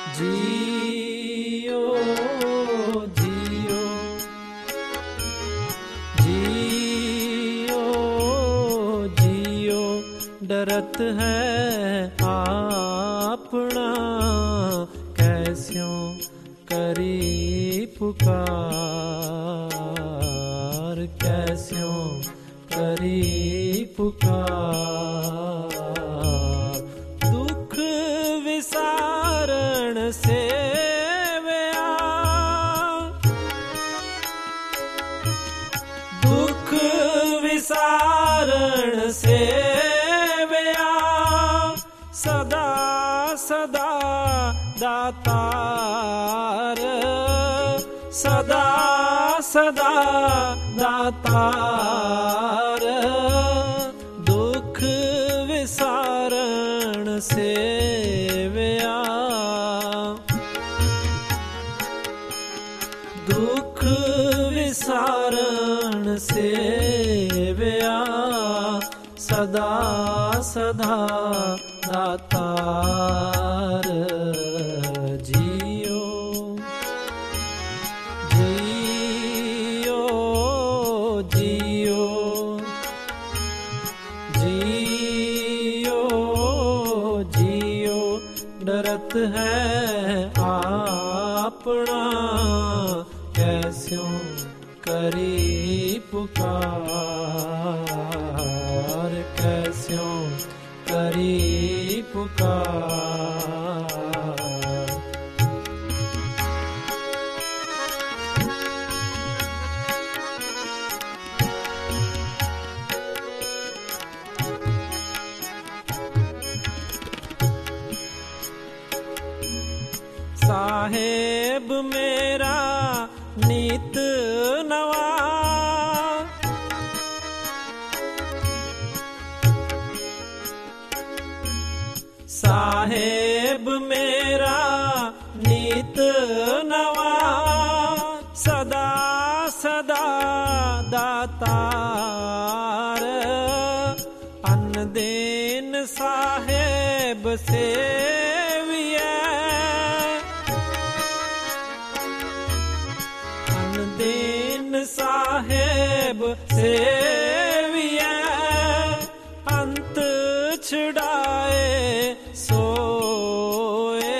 जियो जियो जियो जियो डरत है आपना कैस्यों करी पुकार कैस्यों करी पुकार दुख विसारण से दुख विसारण से सदा सदा दातार सदा सदा दातार दुख विसारण से दुख विसारण से सदा सदा दातार जियो जियो जियो जियो जियो डरत है आपना कैस्यों करी पुकार कैस्यों करी पुकार साहेब मेरा नीत नवा साहेब मेरा नीत नवा सदा सदा दातार अन्न देन साहेब सेविए अन्न देन साहेब सेविए अंत छुड़ाए सोए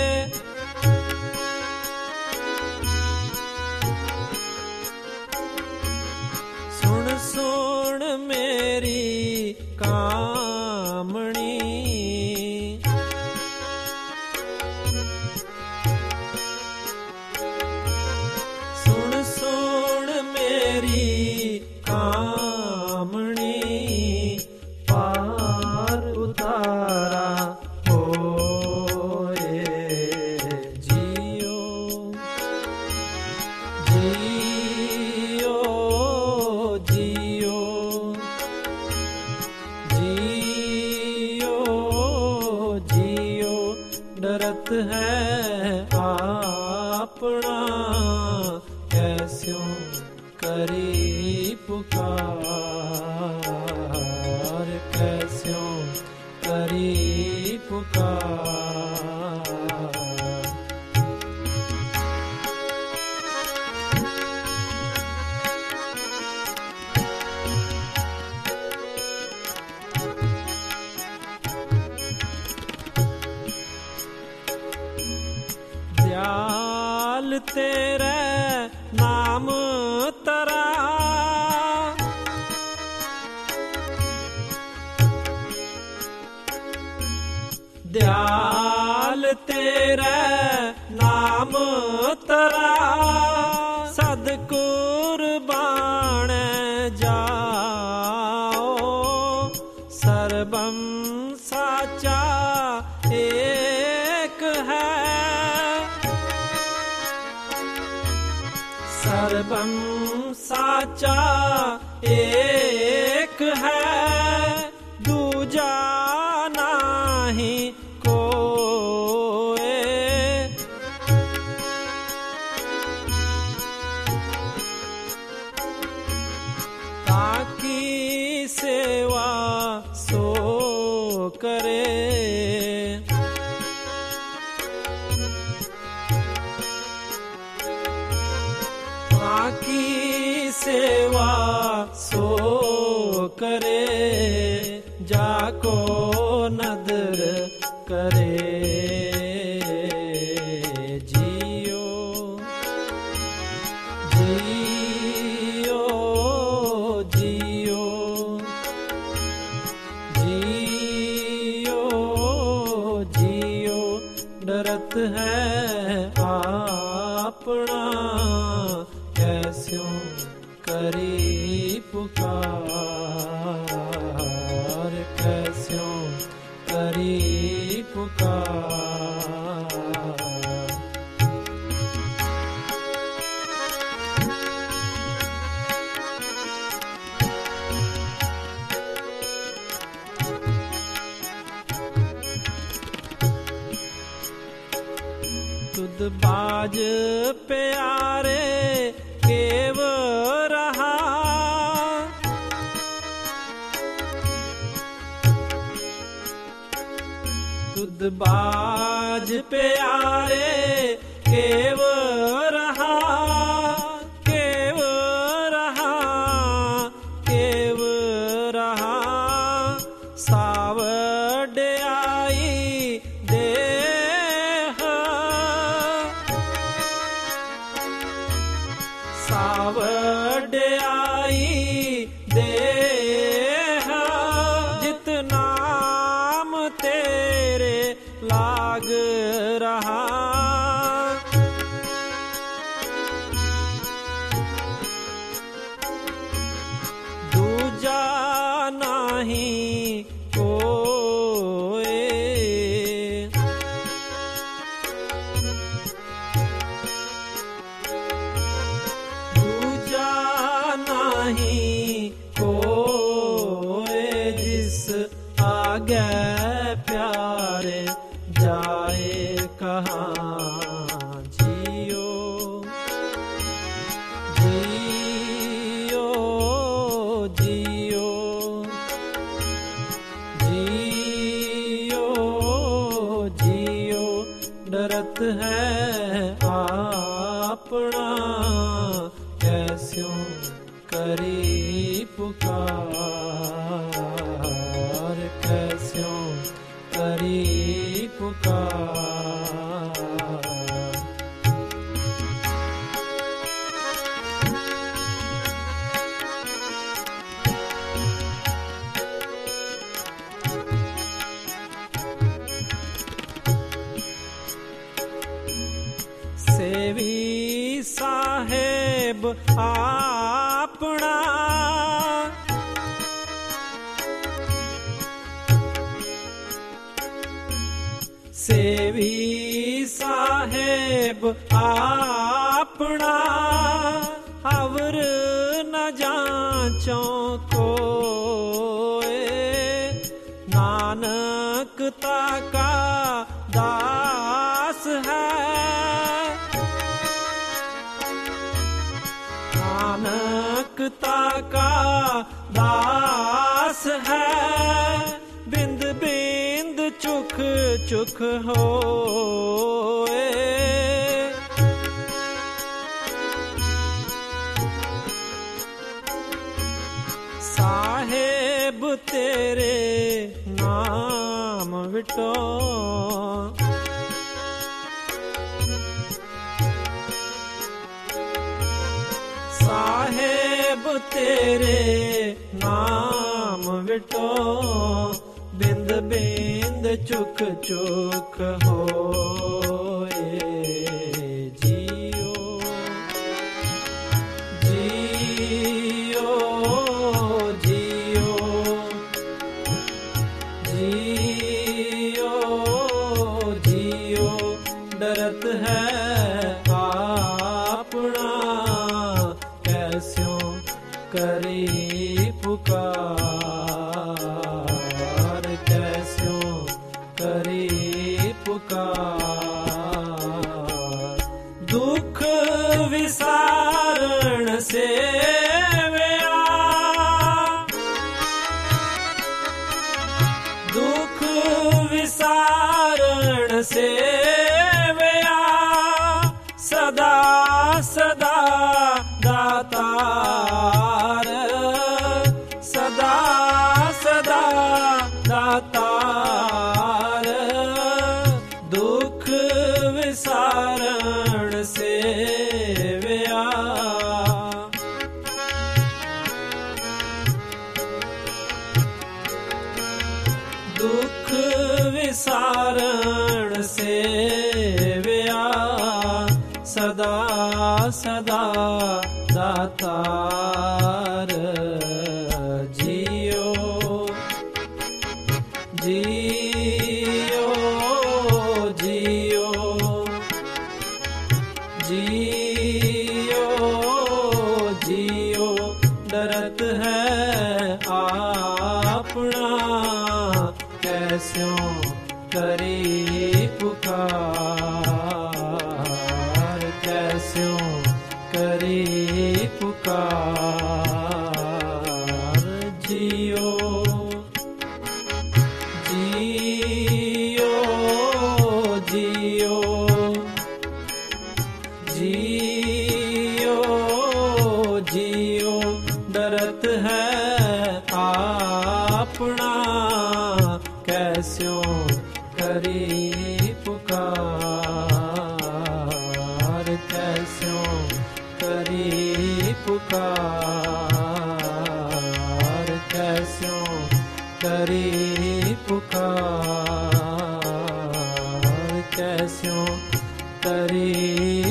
सुन सुन मेरी कामणी सुन सुन मेरी कामणी पार उतारा होए जियो जियो जियो जियो जियो डरत है आपना कैस्यों करी पुकार कैस्यों करी पुकार दयाल तेरे नाम तरा दयाल तेरे नाम तरा सद कुर्बान जाओ सर्वम साचा एक है सर्वम साचा एक है दूजा नाही कोई ताकी सेवा सो करे नदर करे जियो जियो जियो जियो जियो डरत है अपना कैस्यों करी पुकार कैस्यों करी पुकार। तुद बाज प्यारे केव रहा तुद बाज प्यारे केव रहा केव रहा केव रहा सावड आई देह सावड आई देह जित नाम तेरे लाग रहा दूजा नहीं कोई दूजा नहीं कोई जिस आगे प्यारे जाए कहाँ जियो जियो जियो जियो जियो डरत है अपना कैस्यों करी पुकार कैस्यों करी पुकार। सेवी साहेब अपना सेवी साहेब अपना अवर न जांचो कोई नानक ताका दास है नानक ताका दास है बिंद बिंद चुख चुख होए साहेब तेरे नाम विटो साहेब तेरे नाम विटो बिंद बिंद चुक चुक होए जियो जियो जियो जियो जियो डरत है अपना कैस्यों करी पुकार कैस्यों करी पुकार। दुख विसारण से दुख विसारण से सदा सदा दातार सदा सदा दातार। सारण सेव्या सदा सदा दातार जियो जियो जियो जियो जियो डरत है अपना कैस्यों करी पुकार कैस्यों करी पुकार जियो जियो जियो जियो जियो डरत है अपना कैस्यों करी पुकार कैस्यों करी पुकार कैस्यों करी पुकार कैस्यों करी